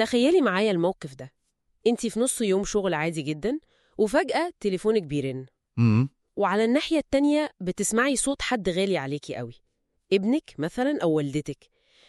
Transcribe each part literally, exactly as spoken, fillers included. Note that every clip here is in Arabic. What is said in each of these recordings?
تخيلي معايا الموقف ده. انتي في نص يوم شغل عادي جدا، وفجأة تليفونك بيرن، امم وعلى الناحية التانية بتسمعي صوت حد غالي عليكي قوي، ابنك مثلا أو والدتك.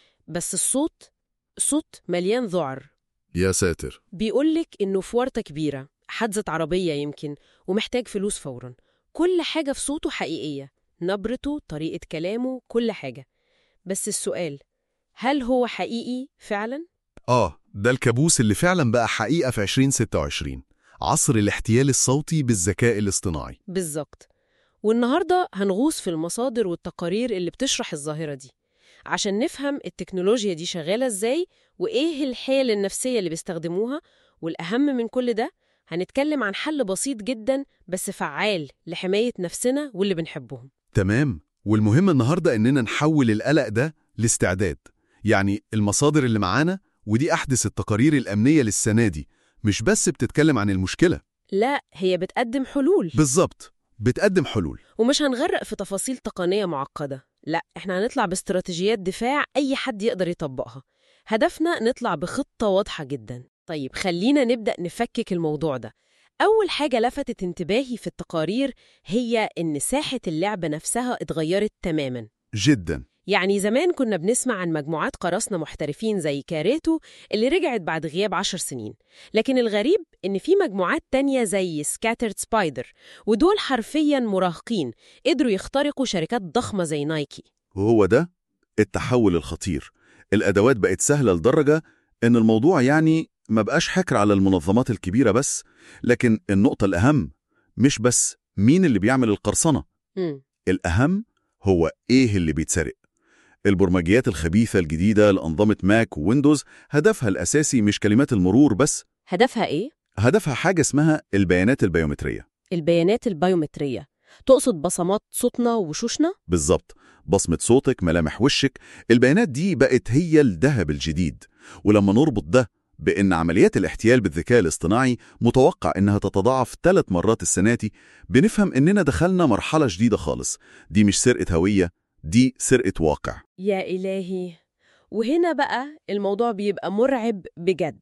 بس الصوت صوت مليان ذعر، يا ساتر. بيقولك إنه في ورطة كبيرة، حادثة عربية يمكن، ومحتاج فلوس فوراً. كل حاجة في صوته حقيقية، نبرته، طريقة كلامه، كل حاجة. بس السؤال، هل هو حقيقي فعلاً؟ آه ده الكابوس اللي فعلا بقى حقيقة في عشرين ستة وعشرين، عصر الاحتيال الصوتي بالذكاء الاصطناعي. بالظبط. والنهاردة هنغوص في المصادر والتقارير اللي بتشرح الظاهرة دي، عشان نفهم التكنولوجيا دي شغالة إزاي، وإيه الحيل النفسية اللي بيستخدموها. والأهم من كل ده، هنتكلم عن حل بسيط جدا بس فعال لحماية نفسنا واللي بنحبهم. تمام، والمهم النهاردة إننا نحول القلق ده لاستعداد. يعني المصادر اللي معانا، ودي أحدث التقارير الأمنية للسنة دي، مش بس بتتكلم عن المشكلة. لا، هي بتقدم حلول. بالظبط، بتقدم حلول. ومش هنغرق في تفاصيل تقنية معقدة، لا، احنا هنطلع باستراتيجيات دفاع أي حد يقدر يطبقها. هدفنا نطلع بخطة واضحة جدا. طيب خلينا نبدأ نفكك الموضوع ده. أول حاجة لفتت انتباهي في التقارير هي إن ساحة اللعبة نفسها اتغيرت تماماً. جدا. يعني زمان كنا بنسمع عن مجموعات قراصنة محترفين زي كاريتو اللي رجعت بعد غياب عشر سنين، لكن الغريب إن في مجموعات تانية زي سكاترد سبايدر، ودول حرفياً مراهقين قدروا يخترقوا شركات ضخمة زي نايكي. وهو ده التحول الخطير. الأدوات بقت سهلة لدرجة إن الموضوع يعني ما بقاش حكر على المنظمات الكبيرة بس، لكن النقطة الأهم مش بس مين اللي بيعمل القرصنة. مم. الأهم هو إيه اللي بيتسرق. البرمجيات الخبيثة الجديدة لأنظمة ماك وويندوز هدفها الأساسي مش كلمات المرور بس، هدفها إيه؟ هدفها حاجة اسمها البيانات البيومترية. البيانات البيومترية، تقصد بصمات صوتنا وشوشنا؟ بالظبط، بصمة صوتك، ملامح وشك. البيانات دي بقت هي الذهب الجديد. ولما نربط ده بأن عمليات الاحتيال بالذكاء الاصطناعي متوقع أنها تتضاعف ثلاث مرات السنة دي، بنفهم أننا دخلنا مرحلة جديدة خالص. دي مش سرقة هوية، دي سرقة واقع. يا إلهي! وهنا بقى الموضوع بيبقى مرعب بجد.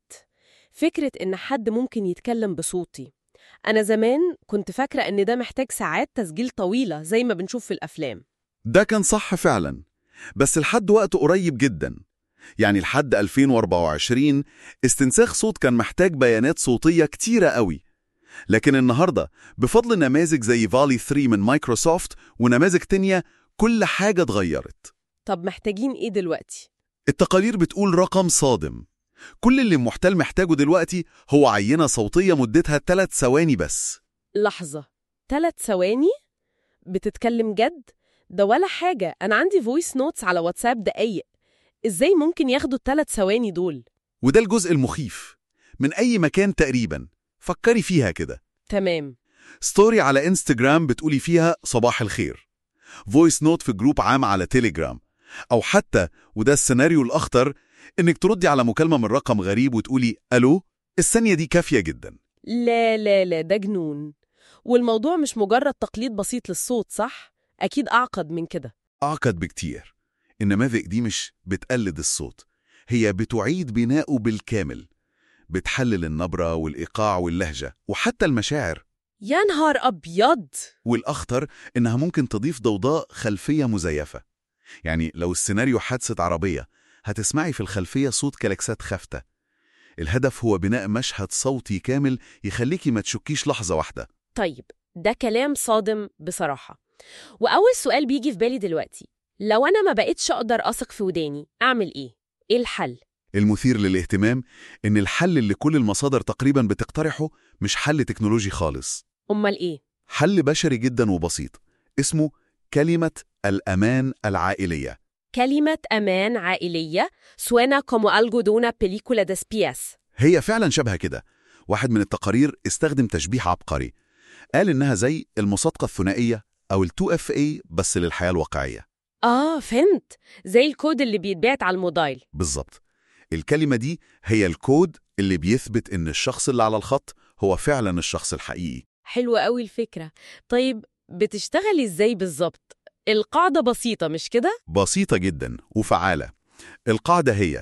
فكرة إن حد ممكن يتكلم بصوتي. أنا زمان كنت فاكرة إن ده محتاج ساعات تسجيل طويلة زي ما بنشوف في الأفلام. ده كان صح فعلا، بس لحد وقت قريب جدا، يعني لحد ألفين وأربعة وعشرين استنساخ صوت كان محتاج بيانات صوتية كتيرة قوي. لكن النهاردة بفضل نماذج زي فالي ثري من مايكروسوفت ونماذج تانية، كل حاجة اتغيرت. طب محتاجين إيه دلوقتي؟ التقارير بتقول رقم صادم. كل اللي المحتال محتاجه دلوقتي هو عينة صوتية مدتها ثلاث ثواني بس. لحظة، ثلاث ثواني؟ بتتكلم جد؟ ده ولا حاجة، أنا عندي فويس نوتس على واتساب دقايق. إزاي ممكن ياخدوا الثلاث ثواني دول؟ وده الجزء المخيف. من أي مكان تقريبا، فكري فيها كده. تمام. ستوري على انستجرام بتقولي فيها صباح الخير، فويس نوت في جروب عام على تيليجرام، أو حتى، وده السيناريو الأخطر، إنك تردي على مكالمة من رقم غريب وتقولي ألو. الثانية دي كافية جدا. لا لا لا، ده جنون. والموضوع مش مجرد تقليد بسيط للصوت، صح؟ أكيد أعقد من كده. أعقد بكتير. النماذج دي مش بتقلد الصوت، هي بتعيد بناؤه بالكامل. بتحلل النبرة والإيقاع واللهجة وحتى المشاعر. يا نهار أبيض! والأخطر إنها ممكن تضيف ضوضاء خلفية مزيفة. يعني لو السيناريو حادثة عربية، هتسمعي في الخلفية صوت كلاكسات خافتة. الهدف هو بناء مشهد صوتي كامل يخليكي ما تشكيش لحظة واحدة. طيب، ده كلام صادم بصراحة. وأول سؤال بيجي في بالي دلوقتي، لو أنا ما بقيتش أقدر أثق في وداني، أعمل إيه؟ إيه الحل؟ المثير للاهتمام إن الحل اللي كل المصادر تقريبا بتقترحه مش حل تكنولوجي خالص. أمال إيه؟ حل بشري جدا وبسيط، اسمه كلمة الأمان العائلية. كلمة أمان عائلية. suena como algo de una película de espías. هي فعلا شبه كده. واحد من التقارير استخدم تشبيه عبقري، قال إنها زي المصادقة الثنائية أو ال تو إف إيه بس للحياة الواقعية. آه فهمت، زي الكود اللي بيتبعت على الموبايل. بالظبط. الكلمة دي هي الكود اللي بيثبت إن الشخص اللي على الخط هو فعلا الشخص الحقيقي. حلوة قوي الفكرة. طيب بتشتغل إزاي بالظبط؟ القاعدة بسيطة مش كده؟ بسيطة جدا وفعالة. القاعدة هي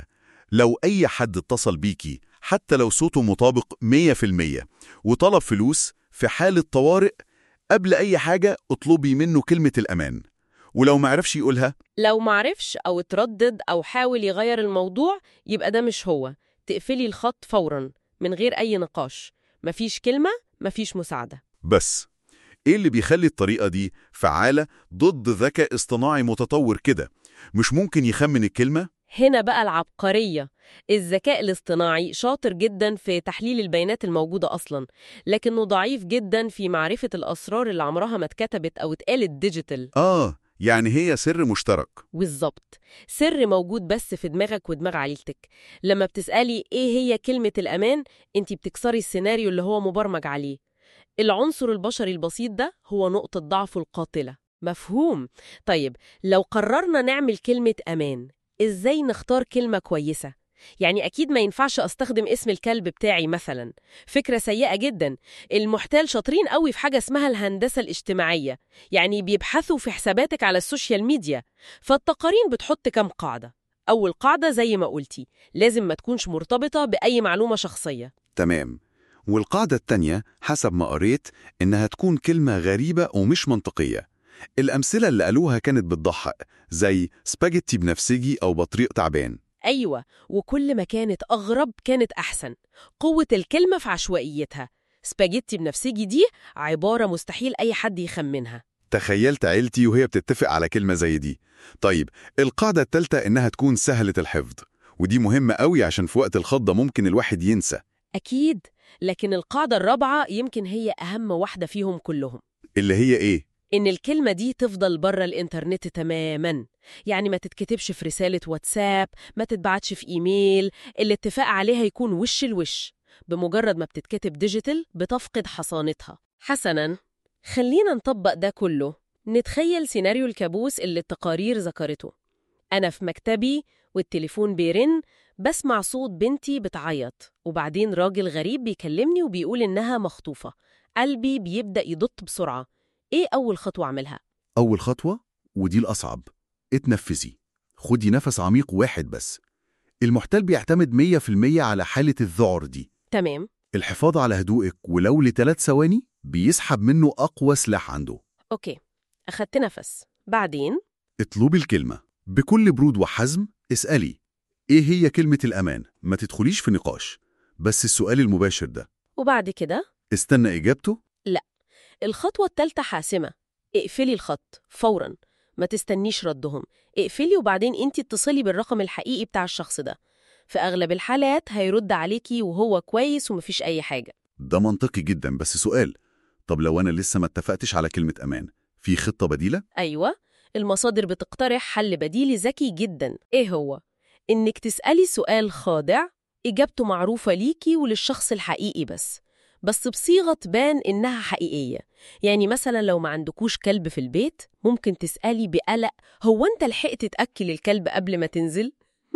لو أي حد اتصل بيكي حتى لو صوته مطابق مية في المية وطلب فلوس في حالة طوارئ، قبل أي حاجة اطلبي منه كلمة الأمان، ولو معرفش يقولها لو معرفش أو اتردد أو حاول يغير الموضوع يبقى ده مش هو. تقفلي الخط فوراً من غير أي نقاش. مفيش كلمة، مفيش مساعدة. بس. إيه اللي بيخلي الطريقة دي فعالة ضد ذكاء اصطناعي متطور كده؟ مش ممكن يخمن الكلمة؟ هنا بقى العبقرية. الذكاء الاصطناعي شاطر جدا في تحليل البيانات الموجودة أصلا، لكنه ضعيف جدا في معرفة الأسرار اللي عمرها ما اتكتبت أو اتقالت ديجيتال. آه، يعني هي سر مشترك. بالظبط، سر موجود بس في دماغك ودماغ عيلتك. لما بتسألي إيه هي كلمة الأمان، أنت بتكسري السيناريو اللي هو مبرمج عليه. العنصر البشري البسيط ده هو نقطة ضعفه القاتلة. مفهوم؟ طيب، لو قررنا نعمل كلمة أمان، إزاي نختار كلمة كويسة؟ يعني أكيد ما ينفعش أستخدم اسم الكلب بتاعي مثلا. فكرة سيئة جدا. المحتال شاطرين قوي في حاجة اسمها الهندسة الاجتماعية، يعني بيبحثوا في حساباتك على السوشيال ميديا. فالتقارير بتحط كم قاعدة. أول قاعدة زي ما قلتي، لازم ما تكونش مرتبطة بأي معلومة شخصية. تمام. والقاعدة التانية حسب ما قريت إنها تكون كلمة غريبة ومش منطقية. الأمثلة اللي قالوها كانت بتضحك، زي سباجيتي بنفسجي أو بطريق تعبان. أيوة، وكل ما كانت أغرب كانت أحسن. قوة الكلمة في عشوائيتها. سباجيتي بنفسجي دي عبارة مستحيل أي حد يخمنها. تخيلت عيلتي وهي بتتفق على كلمة زي دي. طيب، القاعدة التالتة إنها تكون سهلة الحفظ، ودي مهمة قوي عشان في وقت الخضة ممكن الواحد ينسى. أكيد، لكن القاعدة الرابعة يمكن هي أهم واحدة فيهم كلهم. اللي هي إيه؟ إن الكلمة دي تفضل بره الإنترنت تماماً. يعني ما تتكتبش في رسالة واتساب، ما تتبعتش في إيميل. الاتفاق عليها يكون وش الوش. بمجرد ما بتتكتب ديجيتال بتفقد حصانتها. حسناً، خلينا نطبق ده كله. نتخيل سيناريو الكابوس اللي التقارير ذكرته. أنا في مكتبي والتليفون بيرن، بسمع صوت بنتي بتعيط، وبعدين راجل غريب بيكلمني وبيقول إنها مخطوفة. قلبي بيبدأ يضط بسرعة. إيه أول خطوة أعملها؟ أول خطوة، ودي الأصعب، اتنفسي. خدي نفس عميق واحد بس. المحتال بيعتمد مية في المية على حالة الذعر دي. تمام. الحفاظ على هدوئك ولو لثلاث ثواني بيسحب منه أقوى سلاح عنده. أوكي، أخدت نفس. بعدين اطلبي الكلمة بكل برود وحزم. اسألي إيه هي كلمة الأمان؟ ما تدخليش في نقاش، بس السؤال المباشر ده. وبعد كده؟ استنى إجابته؟ لا، الخطوة الثالثة حاسمة. اقفلي الخط فوراً. ما تستنيش ردهم. اقفلي وبعدين انتي اتصلي بالرقم الحقيقي بتاع الشخص ده. في أغلب الحالات هيرد عليكي وهو كويس ومفيش أي حاجة. ده منطقي جدا، بس سؤال، طب لو أنا لسه ما اتفقتش على كلمة أمان، في خطة بديلة؟ أيوة، المصادر بتقترح حل بديلي ذكي جدا. إيه هو؟ إنك تسألي سؤال خادع، إجابته معروفة ليكي وللشخص الحقيقي بس بس بصيغة تبان إنها حقيقية. يعني مثلا لو ما عندكوش كلب في البيت، ممكن تسألي بقلق: هو أنت لحقت تأكل الكلب قبل ما تنزل؟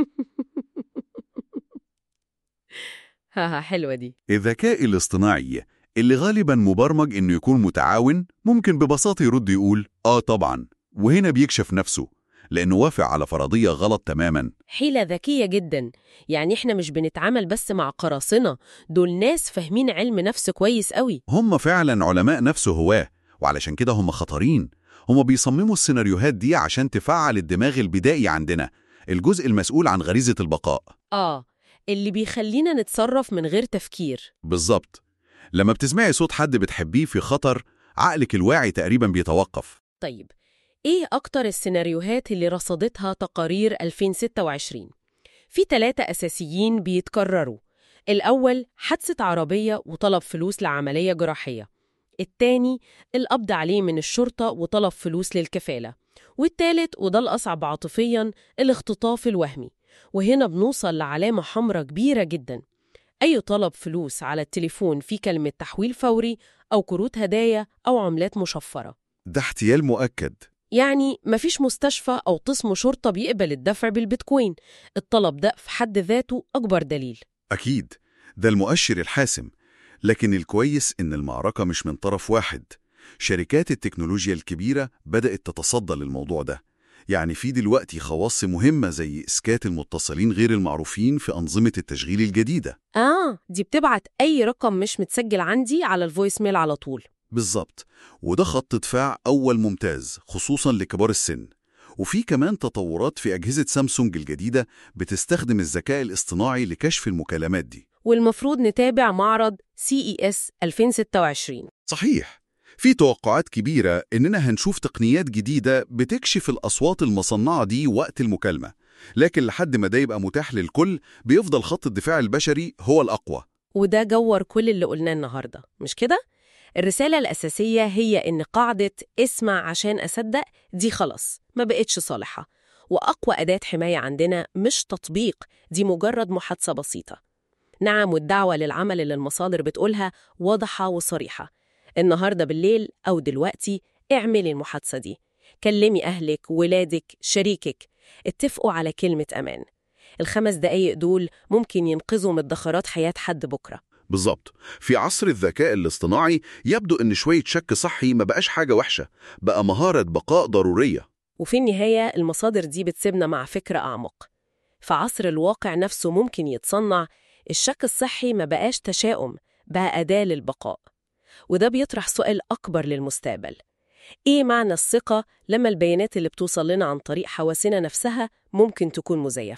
هاها، حلوة دي. الذكاء الاصطناعي اللي غالبا مبرمج إنه يكون متعاون ممكن ببساطة يرد يقول آه طبعا، وهنا بيكشف نفسه لأنه وافق على فرضية غلط تماما. حيلة ذكية جدا. يعني إحنا مش بنتعامل بس مع قراصنة، دول ناس فاهمين علم نفس كويس قوي. هم فعلا علماء نفس هواه، وعلشان كده هم خطرين. هم بيصمموا السيناريوهات دي عشان تفعل الدماغ البدائي عندنا، الجزء المسؤول عن غريزة البقاء. آه، اللي بيخلينا نتصرف من غير تفكير. بالظبط. لما بتسمعي صوت حد بتحبيه في خطر، عقلك الواعي تقريبا بيتوقف. طيب، إيه أكتر السيناريوهات اللي رصدتها تقارير ألفين وستة وعشرين؟ في ثلاثة أساسيين بيتكرروا. الأول حادثة عربية وطلب فلوس لعملية جراحية. التاني القبض عليه من الشرطة وطلب فلوس للكفالة. والتالت، وده الأصعب عاطفياً، الاختطاف الوهمي. وهنا بنوصل لعلامة حمراء كبيرة جداً. أي طلب فلوس على التليفون في كلمة تحويل فوري أو كروت هدايا أو عملات مشفرة. ده احتيال مؤكد. يعني مفيش مستشفى أو قسم شرطة بيقبل الدفع بالبيتكوين. الطلب ده في حد ذاته أكبر دليل. أكيد، ده المؤشر الحاسم. لكن الكويس إن المعركة مش من طرف واحد. شركات التكنولوجيا الكبيرة بدأت تتصدى للموضوع ده. يعني في دلوقتي خواص مهمة زي إسكات المتصلين غير المعروفين في أنظمة التشغيل الجديدة. آه، دي بتبعت أي رقم مش متسجل عندي على الفويس ميل على طول. بالظبط، وده خط دفاع أول ممتاز خصوصاً لكبار السن. وفي كمان تطورات في أجهزة سامسونج الجديدة بتستخدم الذكاء الاصطناعي لكشف المكالمات دي. والمفروض نتابع معرض سي إي إس ألفين وستة وعشرين. صحيح، في توقعات كبيرة إننا هنشوف تقنيات جديدة بتكشف الأصوات المصنعة دي وقت المكالمة، لكن لحد ما ده يبقى متاح للكل بيفضل خط الدفاع البشري هو الأقوى. وده جوّر كل اللي قلناه النهاردة، مش كده؟ الرسالة الأساسية هي إن قاعدة اسمع عشان أصدق دي خلاص ما بقتش صالحة، وأقوى أداة حماية عندنا مش تطبيق، دي مجرد محادثة بسيطة. نعم، والدعوة للعمل اللي المصادر بتقولها واضحة وصريحة. النهاردة بالليل أو دلوقتي اعملي المحادثة دي، كلمي أهلك، ولادك، شريكك، اتفقوا على كلمة أمان. الخمس دقايق دول ممكن ينقذوا مدخرات حياة حد بكرة. بالظبط، في عصر الذكاء الاصطناعي يبدو إن شوية شك صحي ما بقاش حاجة وحشة، بقى مهارة بقاء ضرورية. وفي النهاية المصادر دي بتسيبنا مع فكرة أعمق. في عصر الواقع نفسه ممكن يتصنع، الشك الصحي ما بقاش تشاؤم، بقى أداة للبقاء. وده بيطرح سؤال أكبر للمستقبل: إيه معنى الثقة لما البيانات اللي بتوصل لنا عن طريق حواسنا نفسها ممكن تكون مزيفة؟